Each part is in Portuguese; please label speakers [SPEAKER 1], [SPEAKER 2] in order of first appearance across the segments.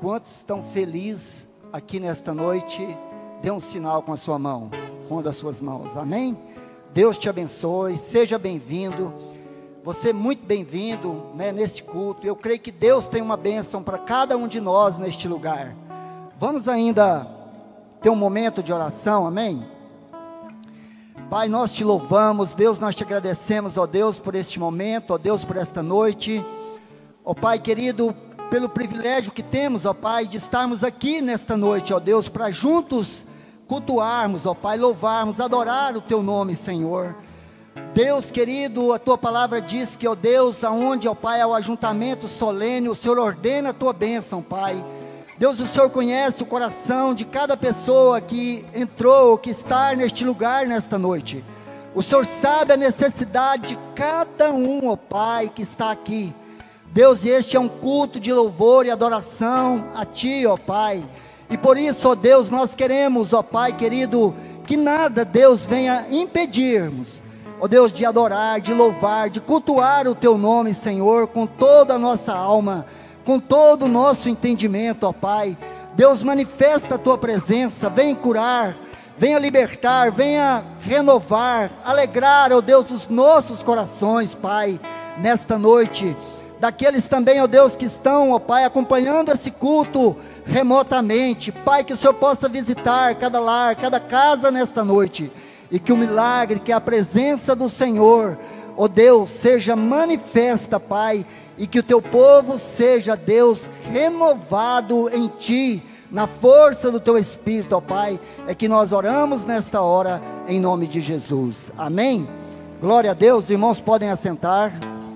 [SPEAKER 1] Quantos estão felizes aqui nesta noite? Dê um sinal com a sua mão, com uma das suas mãos, amém? Deus te abençoe, seja bem-vindo. Você é muito bem-vindo, né, neste culto. Eu creio que Deus tem uma bênção para cada um de nós neste lugar. Vamos ainda ter um momento de oração, amém? Pai, nós te louvamos, Deus, nós te agradecemos, ó Deus, por este momento, ó Deus, por esta noite. Ó Pai querido, pelo privilégio que temos, ó Pai, de estarmos aqui nesta noite, ó Deus, para juntos cultuarmos, ó Pai, louvarmos, adorar o Teu nome, Senhor. Deus querido, a Tua palavra diz que, ó Deus, aonde, ó Pai, é o ajuntamento solene, o Senhor ordena a Tua bênção, Pai. Deus, o Senhor conhece o coração de cada pessoa que entrou, que está neste lugar nesta noite. O Senhor sabe a necessidade de cada um, ó Pai, que está aqui. Deus, este é um culto de louvor e adoração a Ti, ó Pai. E por isso, ó Deus, nós queremos, ó Pai querido, que nada, Deus, venha impedirmos, ó Deus, de adorar, de louvar, de cultuar o Teu nome, Senhor, com toda a nossa alma, com todo o nosso entendimento, ó Pai. Deus, manifesta a Tua presença, venha curar, venha libertar, venha renovar, alegrar, ó Deus, os nossos corações, Pai, nesta noite. Daqueles também, ó Deus, que estão, ó Pai, acompanhando esse culto remotamente, Pai, que o Senhor possa visitar cada lar, cada casa nesta noite, e que o milagre, que a presença do Senhor, ó Deus, seja manifesta, Pai, e que o Teu povo seja, Deus, renovado em Ti, na força do Teu Espírito, ó Pai, é que nós oramos nesta hora, em nome de Jesus, amém? Glória a Deus, os irmãos podem assentar.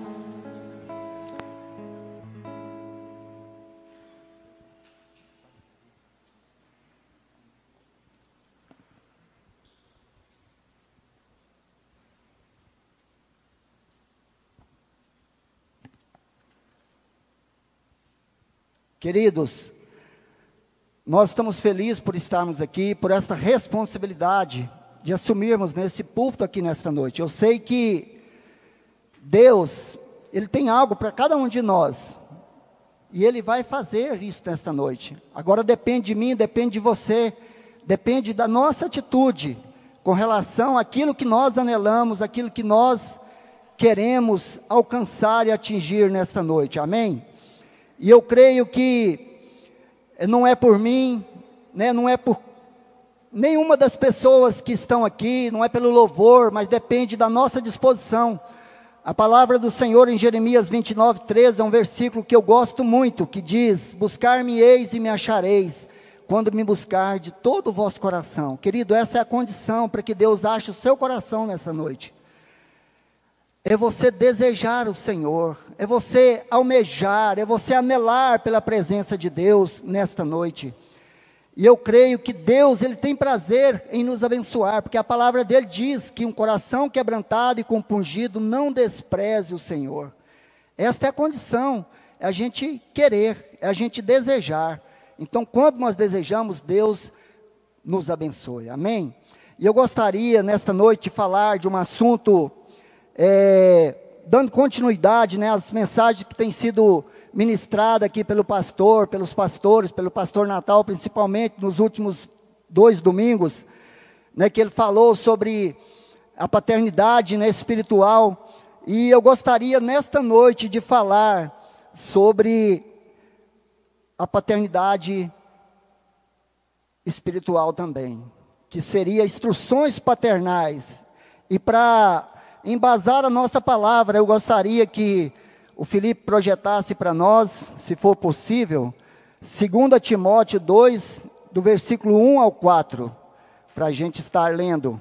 [SPEAKER 1] Queridos, nós estamos felizes por estarmos aqui, por essa responsabilidade de assumirmos nesse púlpito aqui nesta noite. Eu sei que Deus, Ele tem algo para cada um de nós, e Ele vai fazer isso nesta noite. Agora depende de mim, depende de você, depende da nossa atitude, com relação àquilo que nós anelamos, aquilo que nós queremos alcançar e atingir nesta noite, amém? E eu creio que não é por mim, né, não é por nenhuma das pessoas que estão aqui, não é pelo louvor, mas depende da nossa disposição. A palavra do Senhor em Jeremias 29:13 é um versículo que eu gosto muito, que diz: buscar-me-eis e me achareis, quando me buscar de todo o vosso coração. Querido, essa é a condição para que Deus ache o seu coração nessa noite. É você desejar o Senhor, é você almejar, é você anelar pela presença de Deus nesta noite. E eu creio que Deus, Ele tem prazer em nos abençoar, porque a palavra dEle diz que um coração quebrantado e compungido não despreze o Senhor. Esta é a condição, é a gente querer, é a gente desejar. Então, quando nós desejamos, Deus nos abençoe, amém? E eu gostaria, nesta noite, de falar de um assunto dando continuidade, né, às mensagens que têm sido ministradas aqui pelo pastor, pelos pastores, pelo pastor Natal, principalmente nos últimos 2 domingos, né, que ele falou sobre a paternidade, né, espiritual. E eu gostaria nesta noite de falar sobre a paternidade espiritual também, que seria instruções paternais. E para embasar a nossa palavra, eu gostaria que o Felipe projetasse para nós, se for possível, 2 Timóteo 2, do versículo 1 ao 4, para a gente estar lendo.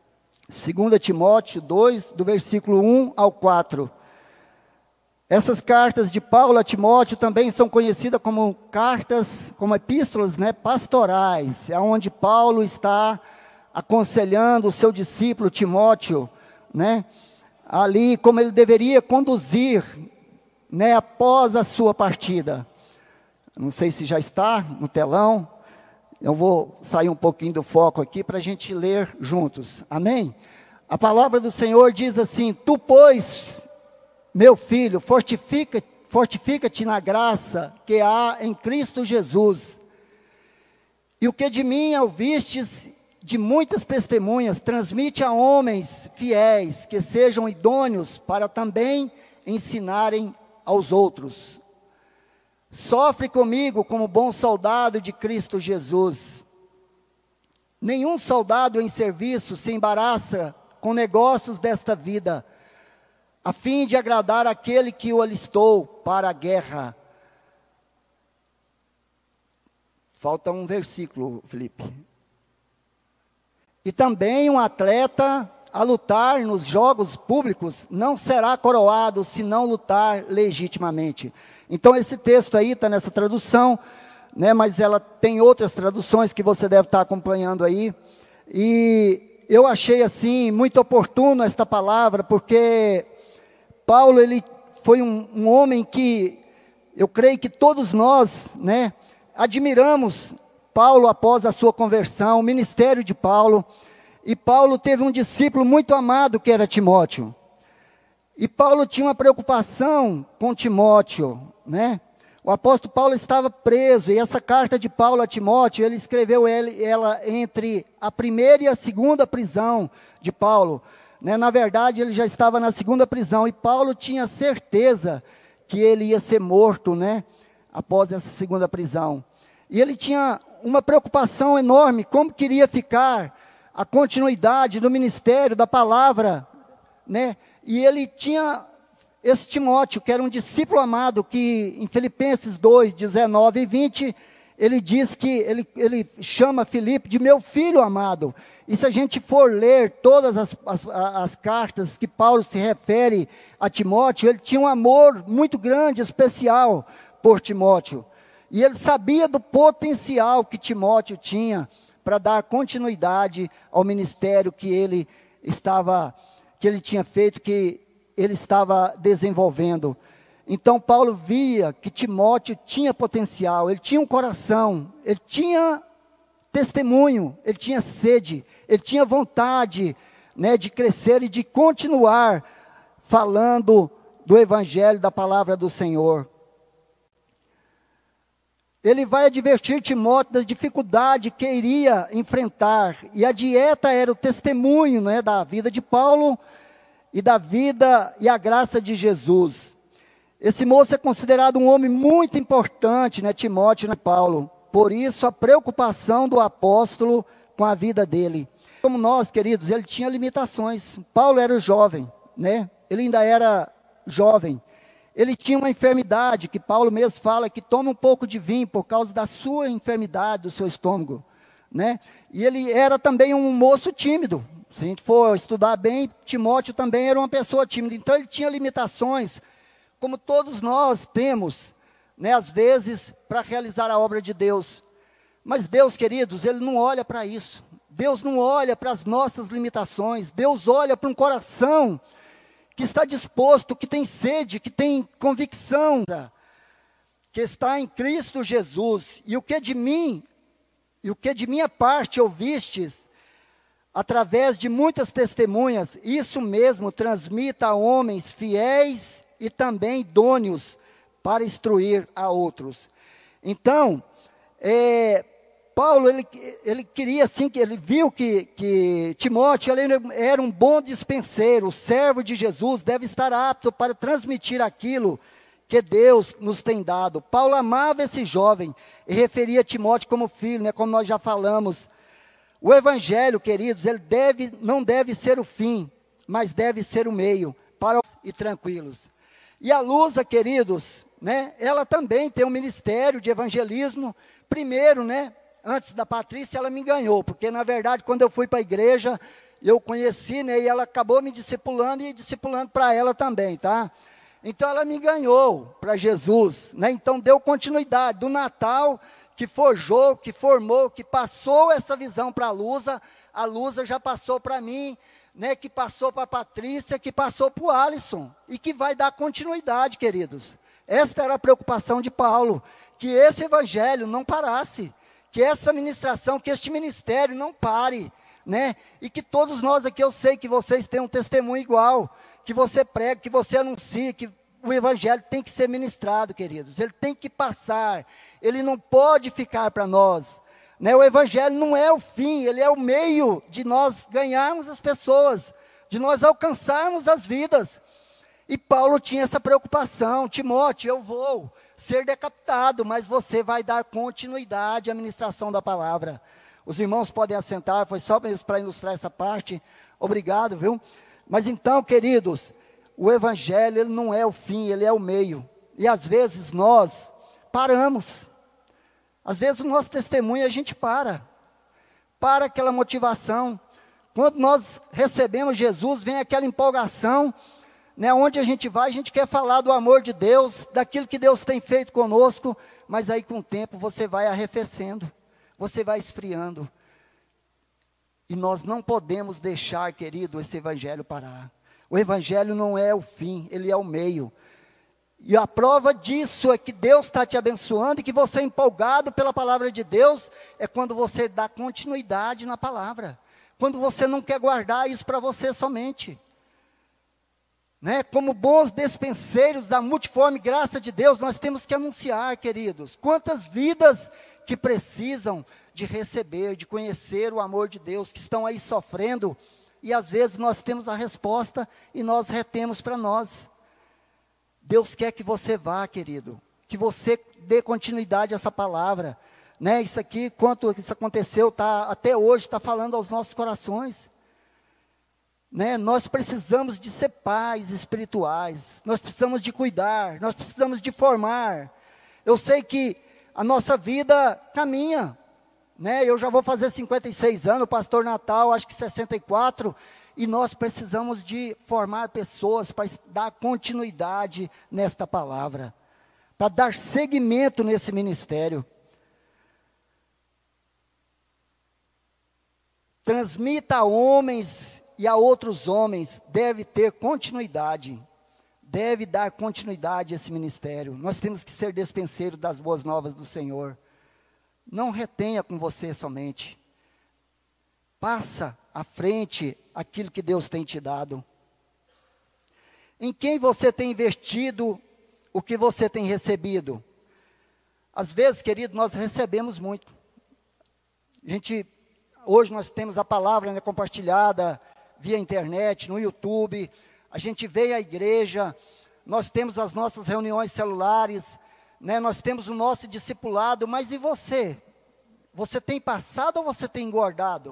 [SPEAKER 1] 2 Timóteo 2, do versículo 1 ao 4. Essas cartas de Paulo a Timóteo também são conhecidas como cartas, como epístolas, né, pastorais, é onde Paulo está aconselhando o seu discípulo Timóteo, né, ali como ele deveria conduzir, né, após a sua partida. Não sei se já está no telão, eu vou sair um pouquinho do foco aqui para a gente ler juntos, amém? A palavra do Senhor diz assim: tu, pois, meu filho, fortifica-te na graça que há em Cristo Jesus. E o que de mim ouvistes de muitas testemunhas, transmite a homens fiéis, que sejam idôneos para também ensinarem aos outros. Sofre comigo como bom soldado de Cristo Jesus. Nenhum soldado em serviço se embaraça com negócios desta vida, a fim de agradar aquele que o alistou para a guerra. Falta um versículo, Felipe. E também um atleta a lutar nos jogos públicos não será coroado se não lutar legitimamente. Então esse texto aí está nessa tradução, né, mas ela tem outras traduções que você deve estar acompanhando aí. E eu achei assim muito oportuno esta palavra, porque Paulo, ele foi um homem que eu creio que todos nós, né, admiramos Paulo após a sua conversão, o ministério de Paulo. E Paulo teve um discípulo muito amado que era Timóteo. E Paulo tinha uma preocupação com Timóteo, né? O apóstolo Paulo estava preso, e essa carta de Paulo a Timóteo, ele escreveu ela entre a primeira e a segunda prisão de Paulo, né? Na verdade, ele já estava na segunda prisão, e Paulo tinha certeza que ele ia ser morto, né, após essa segunda prisão. E ele tinha uma preocupação enorme, como queria ficar a continuidade do ministério, da palavra, né? E ele tinha esse Timóteo, que era um discípulo amado, que em Filipenses 2, 19 e 20, ele diz que, ele chama Filipe de meu filho amado. E se a gente for ler todas as cartas que Paulo se refere a Timóteo, ele tinha um amor muito grande, especial por Timóteo. E ele sabia do potencial que Timóteo tinha para dar continuidade ao ministério que ele tinha feito, que ele estava desenvolvendo. Então Paulo via que Timóteo tinha potencial, ele tinha um coração, ele tinha testemunho, ele tinha sede, ele tinha vontade, né, de crescer e de continuar falando do evangelho, da palavra do Senhor. Ele vai advertir Timóteo das dificuldades que iria enfrentar. E a dieta era o testemunho, né, da vida de Paulo e da vida e a graça de Jesus. Esse moço é considerado um homem muito importante, né, Timóteo, né, Paulo. Por isso, a preocupação do apóstolo com a vida dele. Como nós, queridos, ele tinha limitações. Paulo era jovem, né? Ele ainda era jovem. Ele tinha uma enfermidade, que Paulo mesmo fala, que toma um pouco de vinho por causa da sua enfermidade, do seu estômago, né? E ele era também um moço tímido. Se a gente for estudar bem, Timóteo também era uma pessoa tímida. Então ele tinha limitações, como todos nós temos, né, às vezes, para realizar a obra de Deus. Mas Deus, queridos, Ele não olha para isso. Deus não olha para as nossas limitações. Deus olha para um coração que está disposto, que tem sede, que tem convicção, que está em Cristo Jesus. E o que de mim, e o que de minha parte ouvistes, através de muitas testemunhas, isso mesmo transmita a homens fiéis e também idôneos para instruir a outros. Então, Paulo, ele queria assim, que ele viu que Timóteo ele era um bom dispenseiro, o servo de Jesus deve estar apto para transmitir aquilo que Deus nos tem dado. Paulo amava esse jovem e referia Timóteo como filho, né, como nós já falamos. O evangelho, queridos, ele não deve ser o fim, mas deve ser o meio para e tranquilos. E a Lusa, queridos, né, ela também tem um ministério de evangelismo. Primeiro, né, antes da Patrícia, ela me ganhou, porque na verdade, quando eu fui para a igreja, eu conheci, né, e ela acabou me discipulando e discipulando para ela também, tá? Então ela me ganhou para Jesus, né? Então deu continuidade do Natal, que forjou, que formou, que passou essa visão para a Lusa já passou para mim, né, que passou para a Patrícia, que passou para o Alisson, e que vai dar continuidade, queridos. Esta era a preocupação de Paulo, que esse evangelho não parasse, que essa ministração, que este ministério não pare, né? E que todos nós aqui, eu sei que vocês têm um testemunho igual, que você prega, que você anuncia, que o evangelho tem que ser ministrado, queridos. Ele tem que passar. Ele não pode ficar para nós. Né? O evangelho não é o fim, ele é o meio de nós ganharmos as pessoas, de nós alcançarmos as vidas. E Paulo tinha essa preocupação. Timóteo, eu vou ser decapitado, mas você vai dar continuidade à ministração da palavra. Os irmãos podem assentar, foi só para ilustrar essa parte. Obrigado, viu? Mas então, queridos, o evangelho ele não é o fim, ele é o meio. E às vezes nós paramos. Às vezes o nosso testemunho a gente para aquela motivação. Quando nós recebemos Jesus, vem aquela empolgação, né? Onde a gente vai, a gente quer falar do amor de Deus, daquilo que Deus tem feito conosco, mas aí com o tempo você vai arrefecendo, você vai esfriando. E nós não podemos deixar, querido, esse evangelho parar. O evangelho não é o fim, ele é o meio. E a prova disso é que Deus está te abençoando e que você é empolgado pela palavra de Deus, é quando você dá continuidade na palavra. Quando você não quer guardar isso para você somente. Né? Como bons despenseiros da multiforme graça de Deus, nós temos que anunciar, queridos. Quantas vidas que precisam de receber, de conhecer o amor de Deus, que estão aí sofrendo, e às vezes nós temos a resposta e nós retemos para nós. Deus quer que você vá, querido, que você dê continuidade a essa palavra, né? Isso aqui, quanto isso aconteceu, até hoje está falando aos nossos corações, né? Nós precisamos de ser pais espirituais, nós precisamos de cuidar, nós precisamos de formar. Eu sei que a nossa vida caminha, né? Eu já vou fazer 56 anos, o pastor Natal, acho que 64, e nós precisamos de formar pessoas para dar continuidade nesta palavra, para dar seguimento nesse ministério. Transmita a homens e a outros homens, deve ter continuidade, deve dar continuidade a esse ministério. Nós temos que ser despenseiros das boas novas do Senhor. Não retenha com você somente. Passa à frente aquilo que Deus tem te dado. Em quem você tem investido o que você tem recebido? Às vezes, querido, nós recebemos muito. Hoje nós temos a palavra, né, compartilhada via internet, no YouTube. A gente vem à igreja, nós temos as nossas reuniões celulares, né, nós temos o nosso discipulado, mas e você? Você tem passado ou você tem engordado?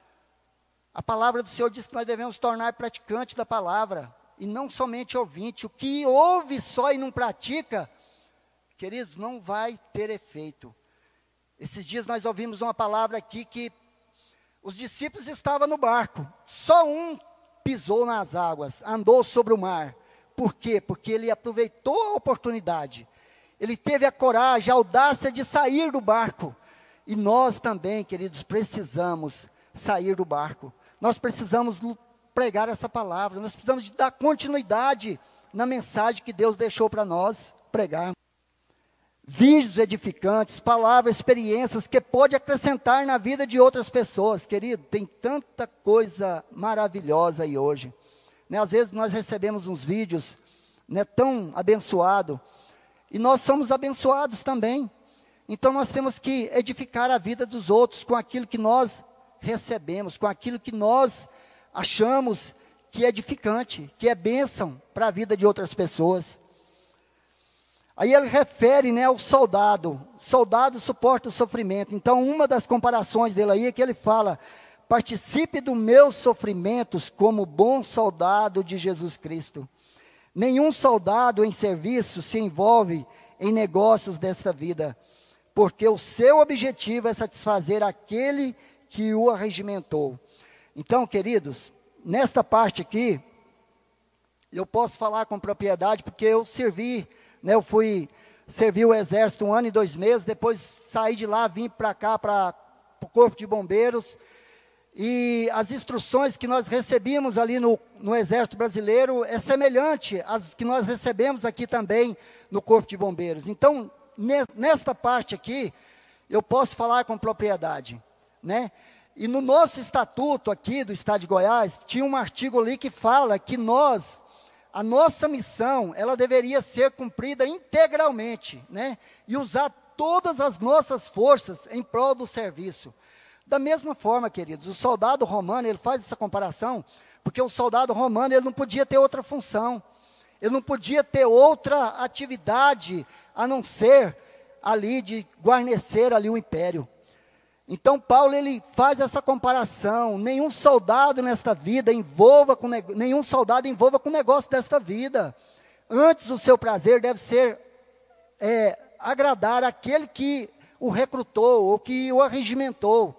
[SPEAKER 1] A palavra do Senhor diz que nós devemos tornar praticante da palavra, e não somente ouvinte. O que ouve só e não pratica, queridos, não vai ter efeito. Esses dias nós ouvimos uma palavra aqui que os discípulos estavam no barco, só um pisou nas águas, andou sobre o mar. Por quê? Porque ele aproveitou a oportunidade. Ele teve a coragem, a audácia de sair do barco. E nós também, queridos, precisamos sair do barco. Nós precisamos pregar essa palavra, nós precisamos de dar continuidade na mensagem que Deus deixou para nós pregar. Vídeos edificantes, palavras, experiências que pode acrescentar na vida de outras pessoas. Querido, tem tanta coisa maravilhosa aí hoje. Né? Às vezes nós recebemos uns vídeos, né, tão abençoados, e nós somos abençoados também. Então nós temos que edificar a vida dos outros com aquilo que nós recebemos, com aquilo que nós achamos que é edificante, que é bênção para a vida de outras pessoas. Aí ele refere, né, ao soldado. Soldado suporta o sofrimento. Então, uma das comparações dele aí é que ele fala: participe dos meus sofrimentos como bom soldado de Jesus Cristo. Nenhum soldado em serviço se envolve em negócios dessa vida, porque o seu objetivo é satisfazer aquele que o arregimentou. Então, queridos, nesta parte aqui, eu posso falar com propriedade, porque eu servi, né, eu fui servir o exército 1 ano e 2 meses, depois saí de lá, vim para cá, para o Corpo de Bombeiros, e as instruções que nós recebíamos ali no Exército Brasileiro é semelhante às que nós recebemos aqui também no Corpo de Bombeiros. Então, nesta parte aqui, eu posso falar com propriedade, né? E no nosso estatuto aqui do Estado de Goiás, tinha um artigo ali que fala que nós a nossa missão, ela deveria ser cumprida integralmente, né? E usar todas as nossas forças em prol do serviço. Da mesma forma, queridos, o soldado romano, ele faz essa comparação, porque o soldado romano, ele não podia ter outra função, ele não podia ter outra atividade, a não ser ali de guarnecer ali o império. Então, Paulo, ele faz essa comparação, nenhum soldado nesta vida nenhum soldado envolva com o negócio desta vida. Antes, o seu prazer deve ser agradar aquele que o recrutou, ou que o arregimentou.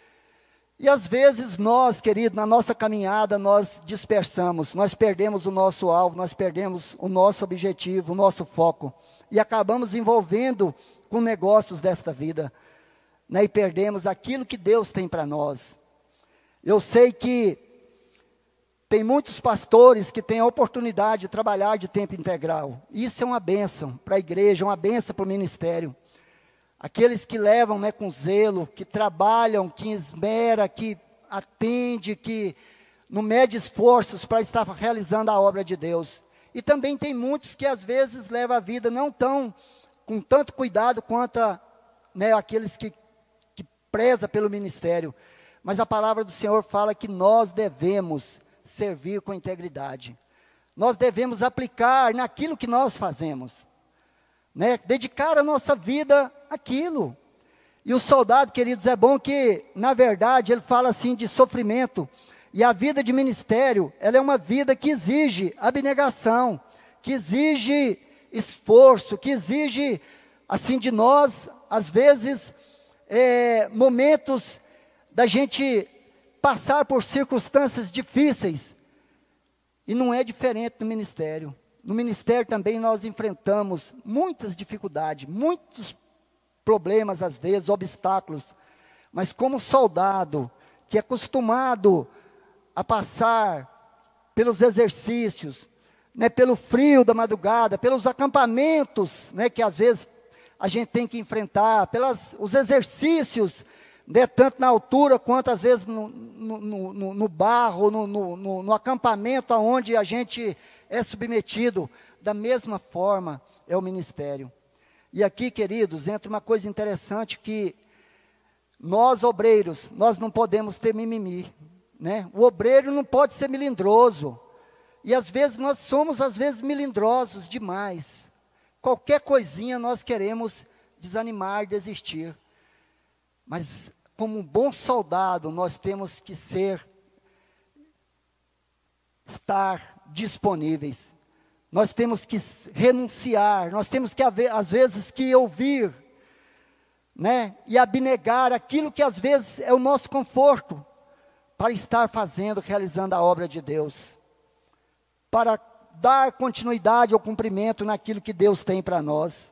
[SPEAKER 1] E às vezes nós, querido, na nossa caminhada, nós dispersamos, nós perdemos o nosso alvo, nós perdemos o nosso objetivo, o nosso foco, e acabamos envolvendo com negócios desta vida, né, e perdemos aquilo que Deus tem para nós. Eu sei que tem muitos pastores que têm a oportunidade de trabalhar de tempo integral. Isso é uma bênção para a igreja, uma bênção para o ministério. Aqueles que levam, né, com zelo, que trabalham, que esmera, que atende, que não mede esforços para estar realizando a obra de Deus. E também tem muitos que às vezes levam a vida não tão com tanto cuidado quanto aqueles que preza pelo ministério. Mas a palavra do Senhor fala que nós devemos servir com integridade. Nós devemos aplicar naquilo que nós fazemos, né? Dedicar a nossa vida àquilo. E o soldado, queridos, é bom que, na verdade, ele fala assim de sofrimento. E a vida de ministério, ela é uma vida que exige abnegação, que exige esforço, que exige, assim, de nós, às vezes, momentos da gente passar por circunstâncias difíceis. E não é diferente no ministério. No ministério também nós enfrentamos muitas dificuldades, muitos problemas às vezes, obstáculos. Mas como soldado que é acostumado a passar pelos exercícios, né, pelo frio da madrugada, pelos acampamentos, né, que às vezes a gente tem que enfrentar, os exercícios, né, tanto na altura quanto às vezes no barro, no acampamento onde a gente é submetido. Da mesma forma é o ministério. E aqui, queridos, entra uma coisa interessante que nós obreiros, nós não podemos ter mimimi, né? O obreiro não pode ser melindroso. E às vezes nós somos, às vezes, melindrosos demais. Qualquer coisinha nós queremos desanimar, desistir. Mas, como um bom soldado, nós temos que estar disponíveis. Nós temos que renunciar, nós temos que, às vezes, que ouvir, né? E abnegar aquilo que às vezes é o nosso conforto, para estar fazendo, realizando a obra de Deus. Para dar continuidade ao cumprimento naquilo que Deus tem para nós.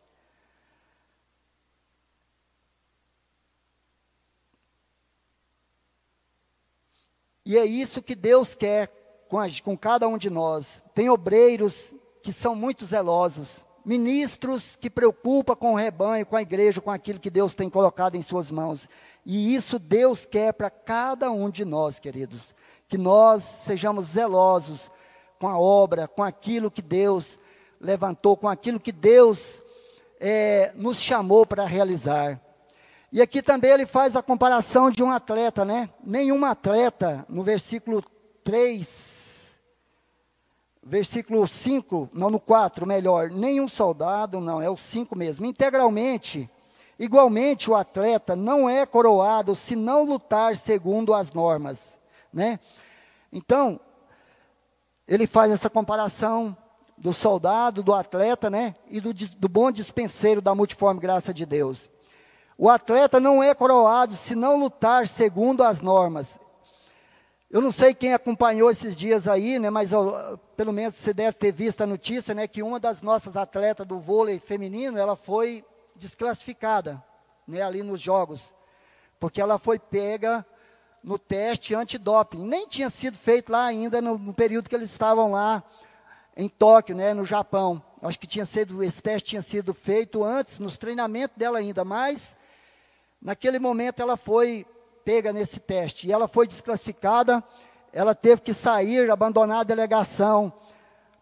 [SPEAKER 1] E é isso que Deus quer com cada um de nós. Tem obreiros que são muito zelosos, ministros que preocupam com o rebanho, com a igreja, com aquilo que Deus tem colocado em suas mãos. E isso Deus quer para cada um de nós, queridos. Que nós sejamos zelosos com a obra, com aquilo que Deus levantou, com aquilo que Deus nos chamou para realizar. E aqui também ele faz a comparação de um atleta, né? Nenhum atleta, no versículo 3, versículo 5, não, no 4, melhor, nenhum soldado, não, é o 5 mesmo, igualmente o atleta não é coroado se não lutar segundo as normas, né? Então, ele faz essa comparação do soldado, do atleta, né? E do bom dispenseiro da multiforme graça de Deus. O atleta não é coroado se não lutar segundo as normas. Eu não sei quem acompanhou esses dias aí, né? Mas pelo menos você deve ter visto a notícia, né? Que uma das nossas atletas do vôlei feminino, ela foi desclassificada, né? Ali nos jogos, porque ela foi pega no teste antidoping. Nem tinha sido feito lá ainda no período que eles estavam lá em Tóquio, né, no Japão. Acho que esse teste tinha sido feito antes, nos treinamentos dela ainda, mas naquele momento ela foi pega nesse teste. E ela foi desclassificada, ela teve que sair, abandonar a delegação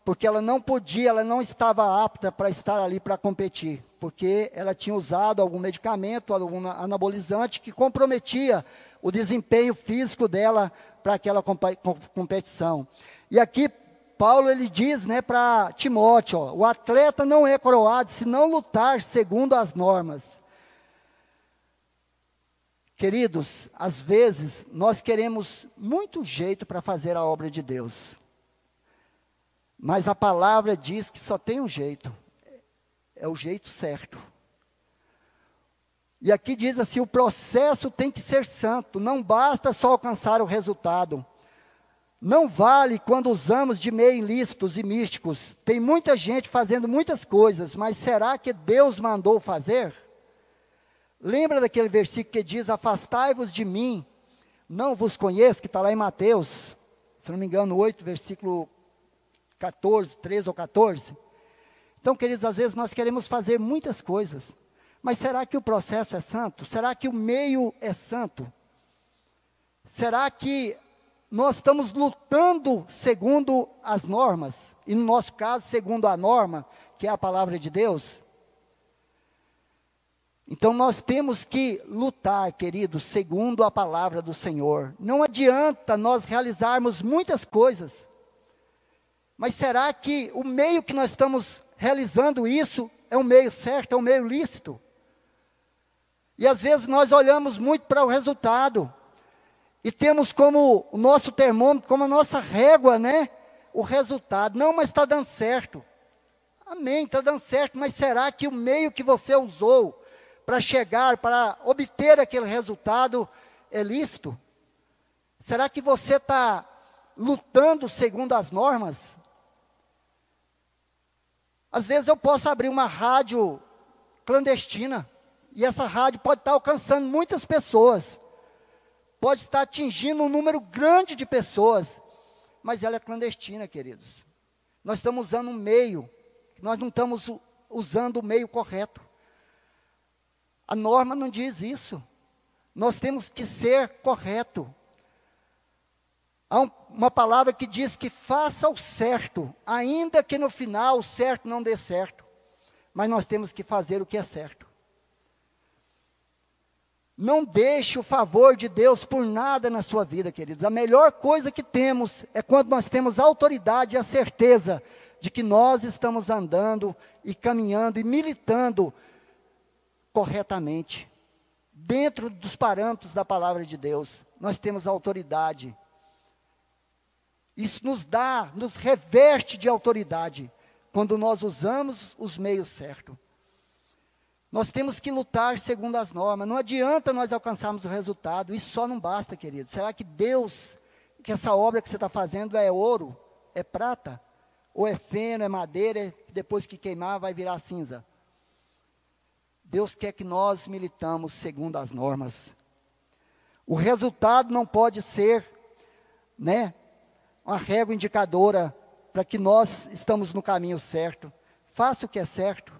[SPEAKER 1] porque ela não podia, ela não estava apta para estar ali para competir, porque ela tinha usado algum medicamento, algum anabolizante que comprometia o desempenho físico dela para aquela competição. E aqui Paulo ele diz, né, para Timóteo, ó, o atleta não é coroado se não lutar segundo as normas. Queridos, às vezes nós queremos muito jeito para fazer a obra de Deus. Mas a palavra diz que só tem um jeito. É o jeito certo. E aqui diz assim, o processo tem que ser santo. Não basta só alcançar o resultado. Não vale quando usamos de meio ilícitos e místicos. Tem muita gente fazendo muitas coisas, mas será que Deus mandou fazer? Lembra daquele versículo que diz, afastai-vos de mim, não vos conheço, que está lá em Mateus, se não me engano, 8, versículo 14, 13 ou 14. Então, queridos, às vezes nós queremos fazer muitas coisas, mas será que o processo é santo? Será que o meio é santo? Será que nós estamos lutando segundo as normas? E no nosso caso, segundo a norma, que é a palavra de Deus? Então nós temos que lutar, queridos, segundo a palavra do Senhor. Não adianta nós realizarmos muitas coisas, mas será que o meio que nós estamos realizando isso é o meio certo, é o meio lícito? E às vezes nós olhamos muito para o resultado, e temos como o nosso termômetro, como a nossa régua, né? O resultado. Não, mas está dando certo. Amém, está dando certo, mas será que o meio que você usou para chegar, para obter aquele resultado é lícito? Será que você está lutando segundo as normas? Às vezes eu posso abrir uma rádio clandestina, e essa rádio pode estar alcançando muitas pessoas, pode estar atingindo um número grande de pessoas, mas ela é clandestina, queridos. Nós estamos usando um meio, nós não estamos usando o meio correto. A norma não diz isso. Nós temos que ser correto. Há uma palavra que diz que faça o certo, ainda que no final o certo não dê certo. Mas nós temos que fazer o que é certo. Não deixe o favor de Deus por nada na sua vida, queridos. A melhor coisa que temos é quando nós temos a autoridade e a certeza de que nós estamos andando e caminhando e militando corretamente, dentro dos parâmetros da palavra de Deus. Nós temos autoridade. Isso nos reveste de autoridade, quando nós usamos os meios certos. Nós temos que lutar segundo as normas. Não adianta nós alcançarmos o resultado. Isso só não basta, querido. Será que Deus, que essa obra que você está fazendo é ouro, é prata? Ou é feno, é madeira, depois que queimar vai virar cinza? Deus quer que nós militamos segundo as normas. O resultado não pode ser, né, uma régua indicadora para que nós estamos no caminho certo. Faça o que é certo.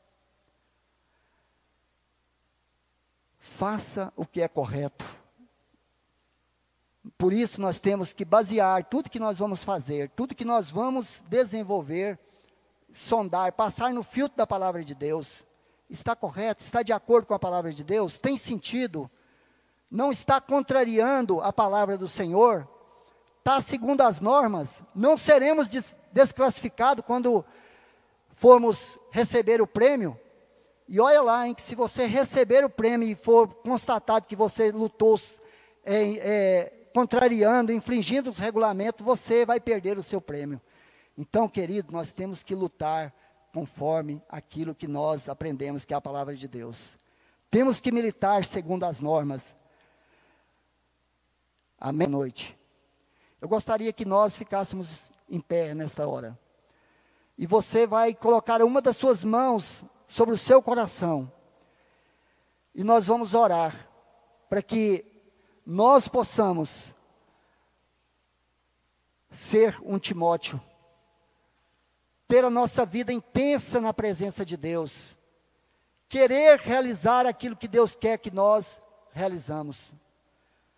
[SPEAKER 1] Faça o que é correto. Por isso nós temos que basear tudo que nós vamos fazer, tudo que nós vamos desenvolver, sondar, passar no filtro da palavra de Deus. Está correto? Está de acordo com a palavra de Deus? Tem sentido? Não está contrariando a palavra do Senhor? Está segundo as normas? Não seremos desclassificados quando formos receber o prêmio? E olha lá, hein, que se você receber o prêmio e for constatado que você lutou contrariando, infringindo os regulamentos, você vai perder o seu prêmio. Então, querido, nós temos que lutar conforme aquilo que nós aprendemos, que é a palavra de Deus. Temos que militar segundo as normas. Amém. Noite. Eu gostaria que nós ficássemos em pé nesta hora. E você vai colocar uma das suas mãos sobre o seu coração. E nós vamos orar para que nós possamos ser um Timóteo, ter a nossa vida intensa na presença de Deus, querer realizar aquilo que Deus quer que nós realizamos,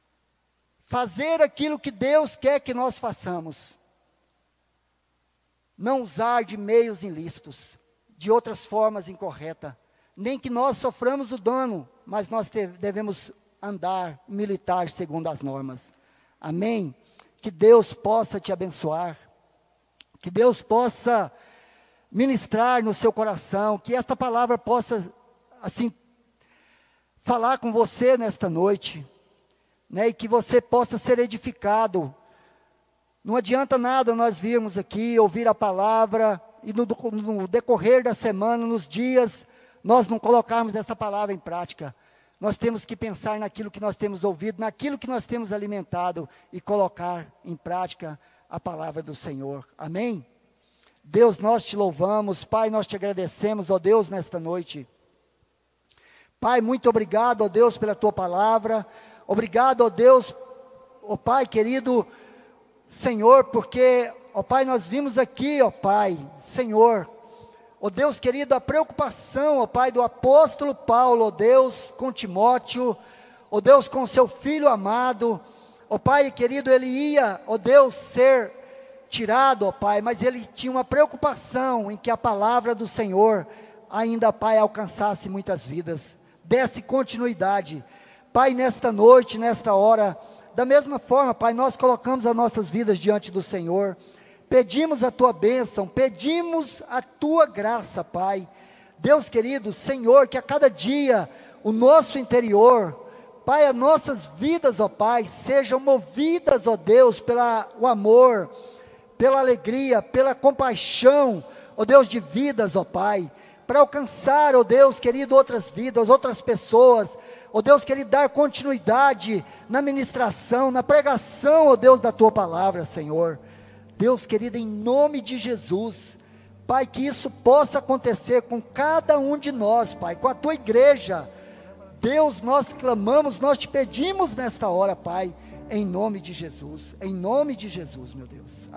[SPEAKER 1] fazer aquilo que Deus quer que nós façamos. não usar de meios ilícitos, de outras formas incorretas, nem que nós soframos o dano, mas nós devemos andar, militar segundo as normas. Amém? Que Deus possa te abençoar, que Deus possa ministrar no seu coração, que esta palavra possa, assim, falar com você nesta noite, né, e que você possa ser edificado. Não adianta nada nós virmos aqui, ouvir a palavra, e no decorrer da semana, nos dias, nós não colocarmos essa palavra em prática. Nós temos que pensar naquilo que nós temos ouvido, naquilo que nós temos alimentado, e colocar em prática a palavra do Senhor. Amém? Deus, nós te louvamos, Pai, nós te agradecemos, ó Deus, nesta noite. Pai, muito obrigado, ó Deus, pela tua palavra. Obrigado, ó Deus, ó Pai querido, Senhor, porque, ó Pai, nós vimos aqui, ó Pai, Senhor, ó Deus querido, a preocupação, ó Pai, do apóstolo Paulo, ó Deus, com Timóteo, ó Deus, com seu filho amado, ó Pai querido, ele ia, ó Deus, ser tirado, ó Pai, mas ele tinha uma preocupação em que a palavra do Senhor ainda, Pai, alcançasse muitas vidas, desse continuidade. Pai, nesta noite, nesta hora, da mesma forma, Pai, nós colocamos as nossas vidas diante do Senhor, pedimos a Tua bênção, pedimos a Tua graça, Pai. Deus querido, Senhor, que a cada dia o nosso interior, Pai, as nossas vidas, ó Pai, sejam movidas, ó Deus, pelo amor, pela alegria, pela compaixão, ó Deus, de vidas, ó Pai, para alcançar, ó Deus querido, outras vidas, outras pessoas, ó Deus querido, dar continuidade na ministração, na pregação, ó Deus, da Tua palavra, Senhor. Deus querido, em nome de Jesus, Pai, que isso possa acontecer com cada um de nós, Pai, com a Tua igreja. Deus, nós clamamos, nós te pedimos nesta hora, Pai, em nome de Jesus, meu Deus.